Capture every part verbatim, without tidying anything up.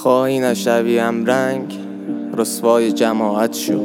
خواهی نشویم رنگ رسوای جماعت شو.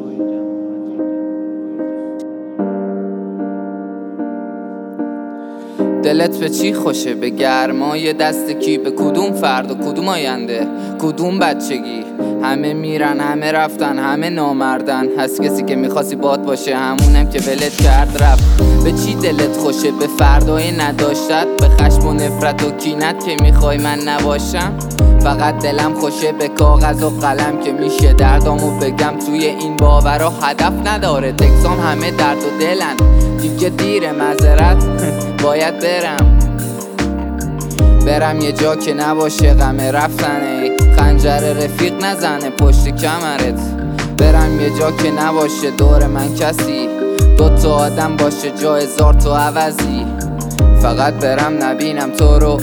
دلت به چی خوشه؟ به گرمای دست کی؟ به کدوم فرد و کدوم آینده؟ کدوم بچگی؟ همه میرن همه رفتن همه نامردن. هست کسی که میخواستی باد باشه همونم که ولت کرد رفت. به چی دلت خوشه؟ به فردای نداشتت؟ به خشم و نفرت و کینت که میخوای من نباشم؟ فقط دلم خوشه به کاغذ و قلم که میشه دردامو بگم. توی این باورا هدف نداره، تکسام همه درد و دلن. دیگه دیره معذرت باید برم برم یه جا که نباشه غم رفتنه. خنجر رفیق نزنه پشت کمرت. برم یه جا که نباشه دور من کسی. دو تا آدم باشه جا هزار تا عوضی. فقط برم نبینم تو رو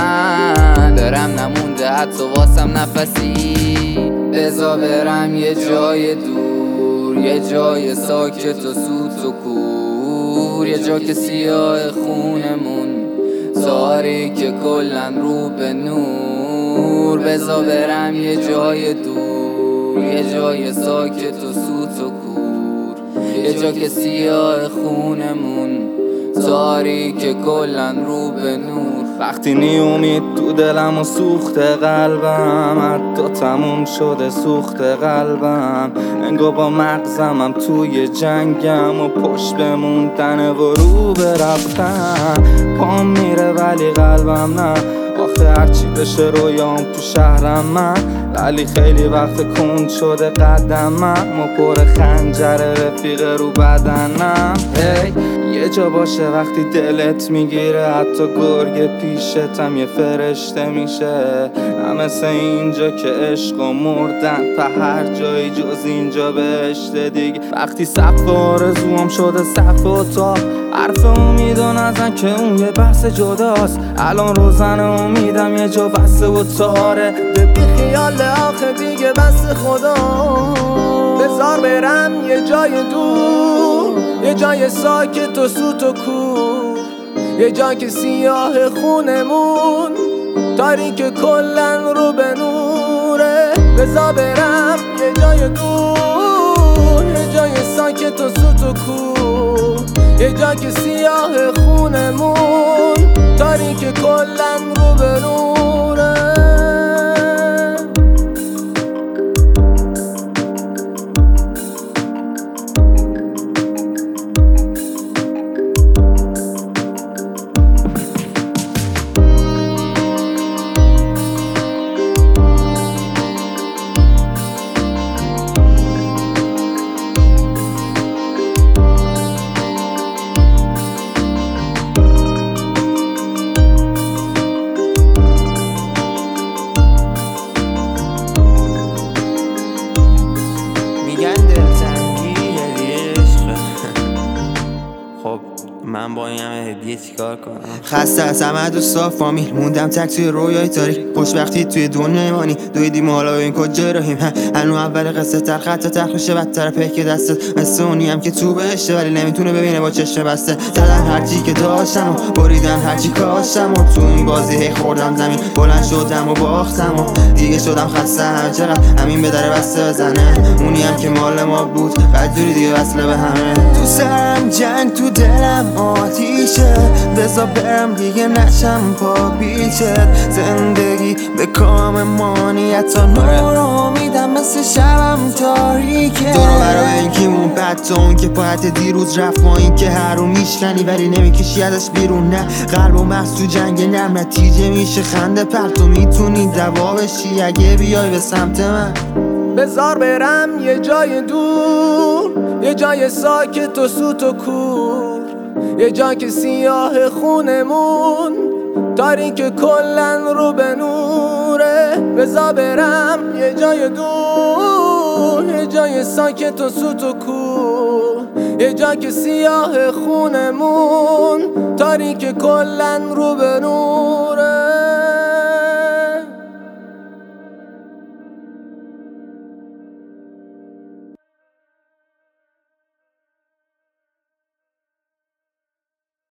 من. برم نمونده حتی واسم نفسی. بذار برم یه جای دور، یه جای ساکت و سوت و کور. یه جا که سیاه خونمون تاریک کلن رو به نور. بذار برم یه جای دور، یه جای ساکت و سوت و کور. یه جا که سیاه خونمون تاریک کلن رو به نور. وقتی نی امید تو دلم و سوخت قلبم، حتی تموم شده سوخت قلبم. انگار با مغزم هم توی جنگم و پشت بموندن و رو برفتم. پام میره ولی قلبم نه. آخه هرچی بشه رویام تو شهرم من، ولی خیلی وقت کند شده قدمم و پر خنجر رفیق رو بدنم. hey, یه جا باشه وقتی دلت میگیره، حتی گرگ پیشتم یه فرشته میشه. نه مثل اینجا که عشق و مردن په هر جایی جز اینجا بهشت دیگه. وقتی سقف آرزوام شده سقف اتاق، حرف امیدو نزن که اون یه بحث جداست. الان روزن امیدم یه جا بسته و تاره. به بی خیال آخه دیگه بس خدا. بذار برم یه جای دور، یه جای ساکت و سوت و کور. یه جا که سیاه خونمون تاریک کلن رو به نوره. بذار برم یه جای دور، یه جای ساکت و سوت و کور. یه جا که سیاه خونمون تاریک کلن رو به نوره. خب من با این همه هدیه چیکار کنم؟ خسته از همه دوستا فامیل موندم تک توی رویای تاریک. خوشبختی توی دنیای مانی دویدیم حالا ببین کجا راهیم. هنو اول قصه تر خط تر میشه بدتر پیک دستت. مثل اونی هم که تو بهشه ولی نمیتونه ببینه با چشم بسته. زدم هرچی که داشتم و بریدم هرچی کاشتم و تو این بازی هی خوردم زمین. بلند شدم و باختم و دیگه شدم خسته. همه چقدر همین به در بسته بزنه. اونی هم که مال ما بود بدجوری دیگه وصله به همه. تو سرم جنگ تو دلم آتیشه. بذار برم دیگه نشم پا پیچت. زندگی به کام مانی حتی نور امیدم مثل شبم تاریکه. دورو برای این که اون بد تا اون که پاهت دیروز رفت. ما این که هر رو میشکنی ولی نمیکشی ازش بیرون. نه قلب و مغز تو جنگ نرم نتیجه میشه خنده پرت. و میتونی دوا بشی اگه بیای به سمت من. بذار برم یه جای دور، یه جای ساکت و سوت و کور. یه جا که سیاه خونمون تاریک کلن رو به نوره. بذار برم یه جای دور، یه جای ساکت و سوت و کور. یه جا که سیاه خونمون تاریک کلن رو به نوره.